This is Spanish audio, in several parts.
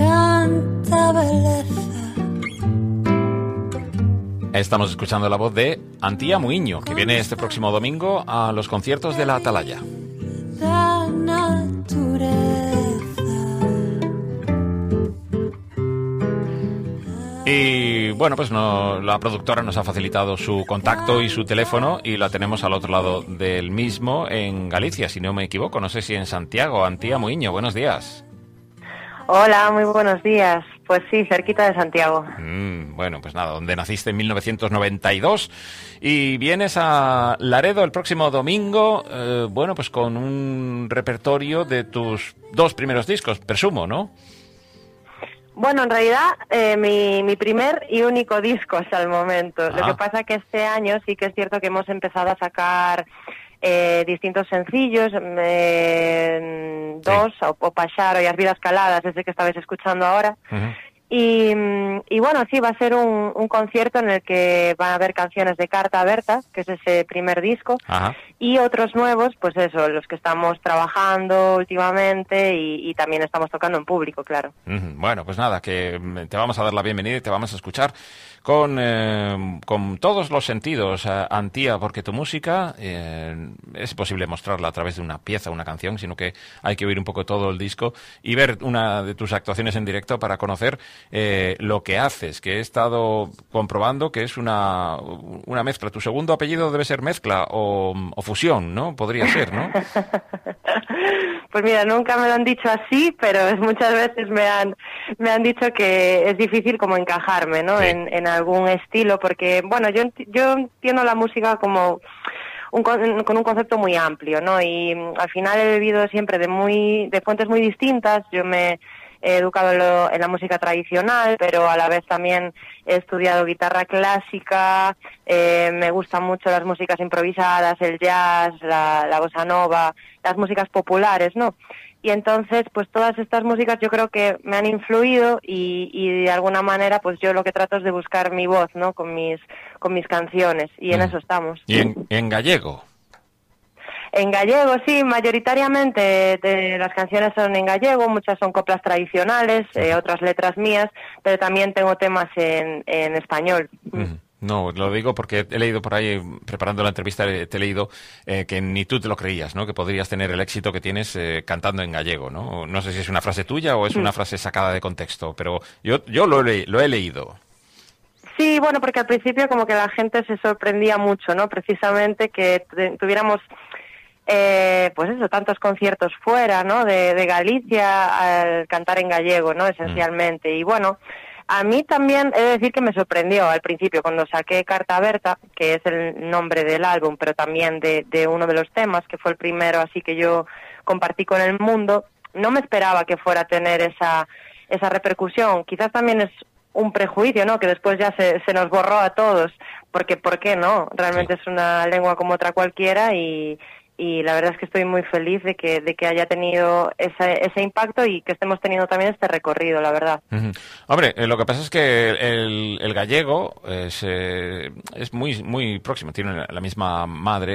canta belleza. Estamos escuchando la voz de Antía Muiño, que viene este próximo domingo a los conciertos de la Atalaya. La naturaleza. Y bueno, pues la productora nos ha facilitado su contacto y su teléfono y la tenemos al otro lado del mismo en Galicia, si no me equivoco, no sé si en Santiago. Antía Muiño, buenos días. Hola, muy buenos días. Pues sí, cerquita de Santiago. Bueno, pues nada, donde naciste en 1992 y vienes a Laredo el próximo domingo, bueno, pues con un repertorio de tus dos primeros discos, presumo, ¿no? Bueno, en realidad mi primer y único disco hasta el momento. Lo que pasa que este año sí que es cierto que hemos empezado a sacar distintos sencillos, dos, o Paxaro y As Vidas Caladas, ese que estabais escuchando ahora. Uh-huh. Y bueno, sí, va a ser un concierto en el que van a haber canciones de Carta Aberta, que es ese primer disco, Ajá. y otros nuevos, pues eso, los que estamos trabajando últimamente y también estamos tocando en público, claro. Bueno, pues nada, que te vamos a dar la bienvenida y te vamos a escuchar con todos los sentidos, Antía, porque tu música es posible mostrarla a través de una pieza, una canción, sino que hay que oír un poco todo el disco y ver una de tus actuaciones en directo para conocer lo que haces, que he estado comprobando que es una mezcla. Tu segundo apellido debe ser mezcla o fusión, ¿no? Podría ser, ¿no? Pues mira, nunca me lo han dicho así, pero muchas veces me han dicho que es difícil como encajarme, ¿no? Sí. En algún estilo, porque, bueno, yo entiendo la música como con un concepto muy amplio, ¿no? Y al final he bebido siempre de fuentes muy distintas. Yo me he educado en la música tradicional, pero a la vez también he estudiado guitarra clásica, me gustan mucho las músicas improvisadas, el jazz, la bossa nova, las músicas populares, ¿no? Y entonces, pues todas estas músicas yo creo que me han influido y de alguna manera, pues yo lo que trato es de buscar mi voz, ¿no? Con mis canciones, y en eso estamos. ¿Y en gallego? En gallego, sí, mayoritariamente las canciones son en gallego, muchas son coplas tradicionales, otras letras mías, pero también tengo temas en español. No, lo digo porque he leído por ahí, preparando la entrevista, te he leído que ni tú te lo creías, ¿no? Que podrías tener el éxito que tienes cantando en gallego, ¿no? No sé si es una frase tuya o es una frase sacada de contexto, pero yo lo he leído. Sí, bueno, porque al principio como que la gente se sorprendía mucho, ¿no? Precisamente que tuviéramos pues eso, tantos conciertos fuera, ¿no? De Galicia al cantar en gallego, ¿no? Esencialmente. Y bueno, a mí también he de decir que me sorprendió al principio cuando saqué Carta Aberta, que es el nombre del álbum, pero también de uno de los temas, que fue el primero así que yo compartí con el mundo. No me esperaba que fuera a tener esa repercusión. Quizás también es un prejuicio, ¿no? Que después ya se nos borró a todos, porque ¿por qué no? Realmente es una lengua como otra cualquiera y la verdad es que estoy muy feliz de que haya tenido ese impacto y que estemos teniendo también este recorrido, la verdad. Hombre, lo que pasa es que el gallego es muy muy próximo, tiene la misma madre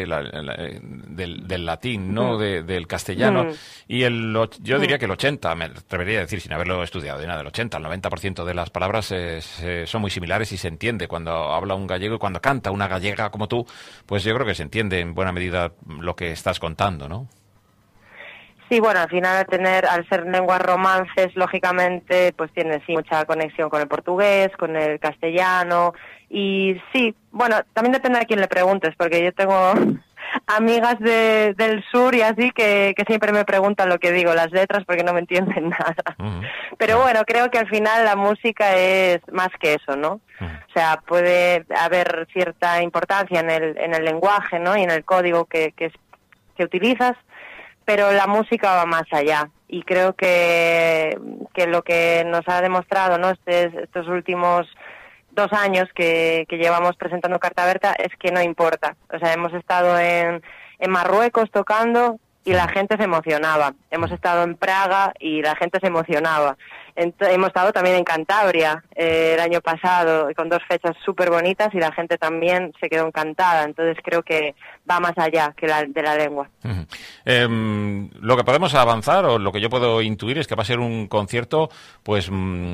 del latín, ¿no? Del castellano, y yo diría que el 80, me atrevería a decir sin haberlo estudiado de nada, el 80, el 90% de las palabras son muy similares y se entiende cuando habla un gallego y cuando canta una gallega como tú, pues yo creo que se entiende en buena medida lo que estás contando, ¿no? Sí, bueno, al final al ser lenguas romances, lógicamente, pues tiene sí mucha conexión con el portugués, con el castellano, y sí, bueno, también depende a quién le preguntes, porque yo tengo amigas del sur y así que siempre me preguntan lo que digo, las letras, porque no me entienden nada. Pero bueno, creo que al final la música es más que eso, ¿no? O sea, puede haber cierta importancia en el lenguaje, ¿no? Y en el código que utilizas, pero la música va más allá, y creo que lo que nos ha demostrado, ¿no? Estos últimos 2 años que llevamos presentando Carta Aberta es que no importa. O sea, hemos estado en Marruecos tocando y la gente se emocionaba. Hemos estado en Praga y la gente se emocionaba. Hemos estado también en Cantabria el año pasado, con 2 fechas súper bonitas y la gente también se quedó encantada. Entonces creo que va más allá que de la lengua. Lo que podemos avanzar, o lo que yo puedo intuir, es que va a ser un concierto, pues,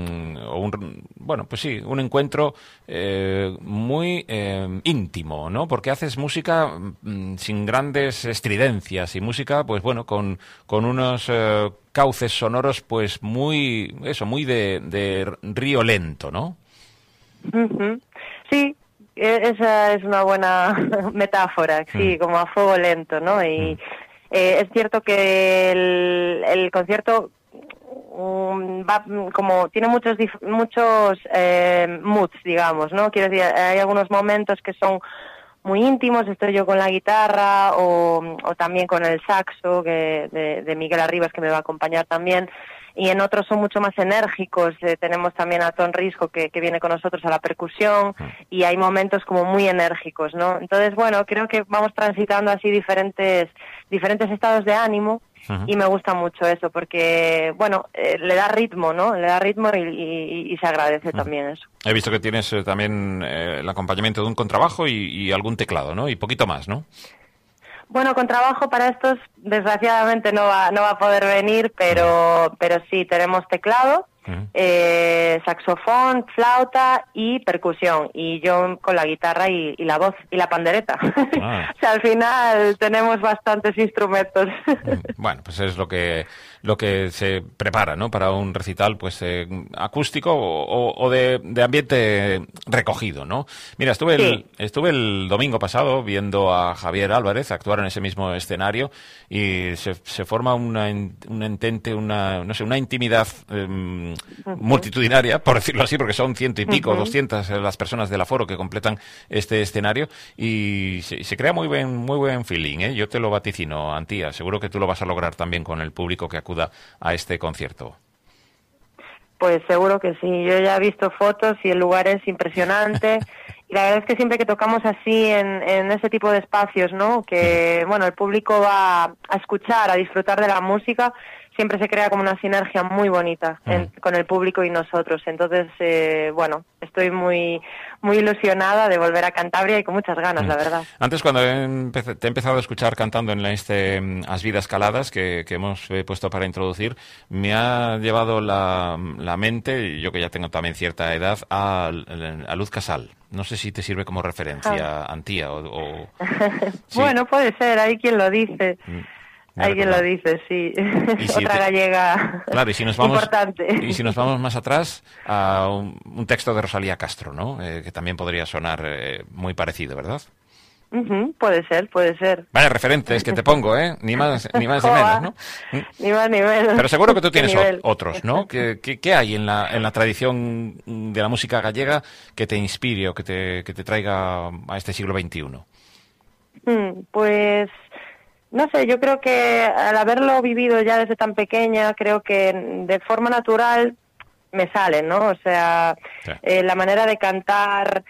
un encuentro muy íntimo, ¿no? Porque haces música sin grandes estridencias y música, pues bueno, con unos cauces sonoros, pues muy de río lento, ¿no? Uh-huh. Sí, esa es una buena metáfora, sí, como a fuego lento, ¿no? Y es cierto que el concierto va como tiene muchos moods, digamos, ¿no? Quiero decir, hay algunos momentos que son muy íntimos, estoy yo con la guitarra o también con el saxo de Miguel Arribas, que me va a acompañar también, y en otros son mucho más enérgicos. Tenemos también a Ton Risco que viene con nosotros a la percusión, y hay momentos como muy enérgicos, ¿no? Entonces, bueno, creo que vamos transitando así diferentes estados de ánimo. Y me gusta mucho eso, porque, bueno, le da ritmo, ¿no? Le da ritmo y se agradece también eso. He visto que tienes también el acompañamiento de un contrabajo y algún teclado, ¿no? Y poquito más, ¿no? Bueno, contrabajo para estos, desgraciadamente no va a poder venir, pero sí, tenemos teclado, saxofón, flauta y percusión, y yo con la guitarra y la voz y la pandereta. O sea, al final tenemos bastantes instrumentos. Bueno, pues es lo que se prepara, ¿no? Para un recital, pues acústico o de ambiente recogido, ¿no? Mira, estuve el domingo pasado viendo a Javier Álvarez actuar en ese mismo escenario, y se forma una intimidad multitudinaria, por decirlo así, porque son 100 y pico, 200 las personas del aforo que completan este escenario, y se crea muy buen feeling, ¿eh? Yo te lo vaticino, Antía, seguro que tú lo vas a lograr también con el público que acuda a este concierto. Pues seguro que sí, yo ya he visto fotos y el lugar es impresionante. Y la verdad es que siempre que tocamos así en ese tipo de espacios, ¿no? Que, bueno, el público va a escuchar, a disfrutar de la música, siempre se crea como una sinergia muy bonita con el público y nosotros. Entonces, bueno, estoy muy ilusionada de volver a Cantabria y con muchas ganas, la verdad. Antes, cuando te he empezado a escuchar cantando en As Vidas Caladas, que hemos puesto para introducir, me ha llevado la mente, yo que ya tengo también cierta edad, a Luz Casal. No sé si te sirve como referencia, Antía, o... ¿Sí? Bueno, puede ser, hay quien lo dice. Hay quien lo dice, sí. Otra gallega, claro, y si nos vamos, importante. Y si nos vamos más atrás, a un texto de Rosalía Castro, ¿no? Que también podría sonar muy parecido, ¿verdad? Puede ser. Vale, referentes que te pongo, ¿eh? Ni más ni menos, ¿no? Ni más ni menos. Pero seguro que tú tienes otros, ¿no? ¿Qué hay en la tradición de la música gallega que te inspire o que te traiga a este siglo XXI? Pues... no sé, yo creo que al haberlo vivido ya desde tan pequeña, creo que de forma natural me sale, ¿no? O sea, sí. La manera de cantar,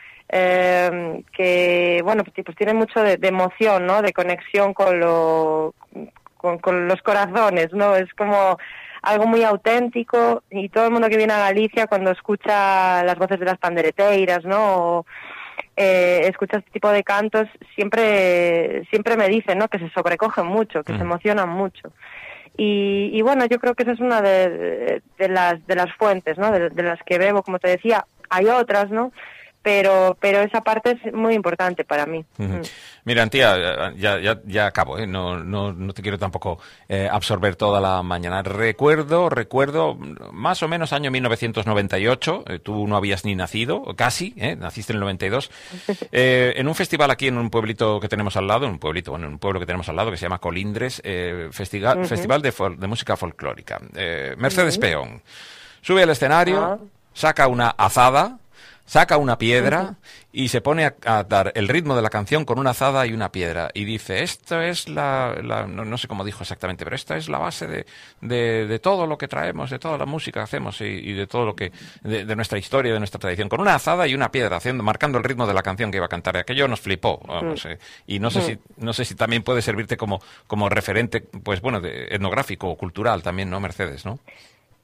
que, bueno, pues tiene mucho de emoción, ¿no? De conexión con los corazones, ¿no? Es como algo muy auténtico, y todo el mundo que viene a Galicia, cuando escucha las voces de las pandereteiras, ¿no? Escucha este tipo de cantos, siempre me dicen, ¿no? Que se sobrecogen mucho, que se emocionan mucho, y bueno, yo creo que esa es una de las fuentes, ¿no? De las que bebo, como te decía. Hay otras, ¿no? Pero esa parte es muy importante para mí. Mira, Antía, ya acabo, ¿eh? No te quiero tampoco absorber toda la mañana. Recuerdo, más o menos año 1998, tú no habías ni nacido, casi, naciste en el 92, en un festival aquí en un pueblito que tenemos al lado, un pueblo que tenemos al lado que se llama Colindres, Festival de Música Folclórica. Mercedes Peón sube al escenario, saca una azada, saca una piedra y se pone a dar el ritmo de la canción con una azada y una piedra. Y dice, esto es no sé cómo dijo exactamente, pero esta es la base de todo lo que traemos, de toda la música que hacemos y de todo lo que, de nuestra historia, de nuestra tradición. Con una azada y una piedra, marcando el ritmo de la canción que iba a cantar. Aquello nos flipó. Y no sé si también puede servirte como referente, pues bueno, etnográfico o cultural también, ¿no, Mercedes, no?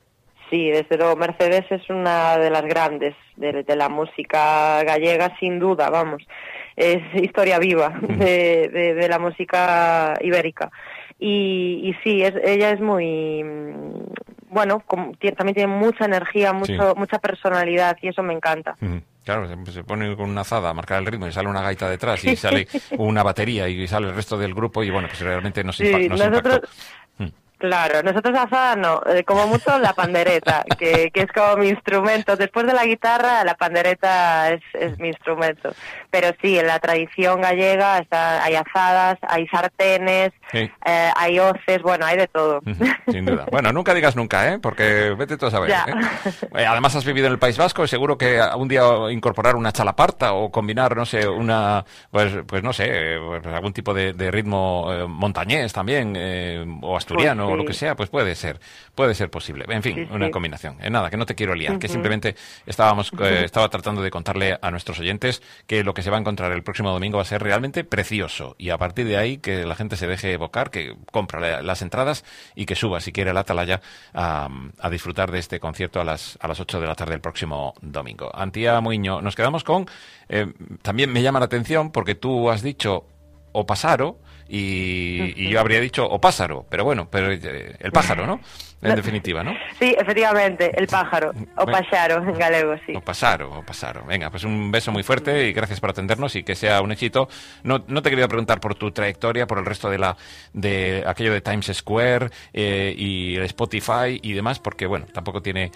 Sí, desde luego Mercedes es una de las grandes de la música gallega, sin duda, vamos. Es historia viva de la música ibérica. Y sí, ella es muy... Bueno, también tiene mucha energía, mucha personalidad, y eso me encanta. Claro, se pone con una azada a marcar el ritmo y sale una gaita detrás y sale una batería y sale el resto del grupo y bueno, pues realmente nos impactó. Claro, nosotros azada no, como mucho la pandereta, que es como mi instrumento. Después de la guitarra, la pandereta es mi instrumento. Pero sí, en la tradición gallega hay azadas, hay sartenes, sí. Hay hoces, bueno, hay de todo. Sin duda. Bueno, nunca digas nunca, porque vete tú a saber. Además has vivido en el País Vasco y seguro que un día incorporar una chalaparta o combinar, no sé, pues no sé, algún tipo de ritmo montañés también, o asturiano. Pues o lo que sea, pues puede ser posible. En fin, una combinación. Nada, que no te quiero liar, que simplemente estaba tratando de contarle a nuestros oyentes que lo que se va a encontrar el próximo domingo va a ser realmente precioso y a partir de ahí que la gente se deje evocar, que compra las entradas y que suba, si quiere, a la Atalaya a disfrutar de este concierto a las 8 de la tarde el próximo domingo. Antía Muiño, nos quedamos con... también me llama la atención porque tú has dicho o pasaro y yo habría dicho o pásaro, pero bueno, el pájaro, ¿no? En definitiva, ¿no? Sí, efectivamente, el pájaro, o paxaro en galego, sí. O pasaro. Venga, pues un beso muy fuerte y gracias por atendernos y que sea un éxito. No te quería preguntar por tu trayectoria, por el resto de aquello de Times Square y el Spotify y demás, porque bueno, tampoco tiene...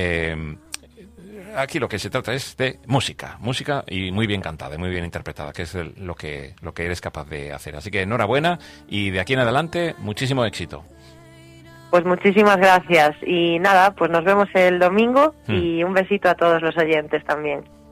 Aquí lo que se trata es de música y muy bien cantada, muy bien interpretada, que es lo que eres capaz de hacer. Así que enhorabuena y de aquí en adelante muchísimo éxito. Pues muchísimas gracias y nada, pues nos vemos el domingo y un besito a todos los oyentes también.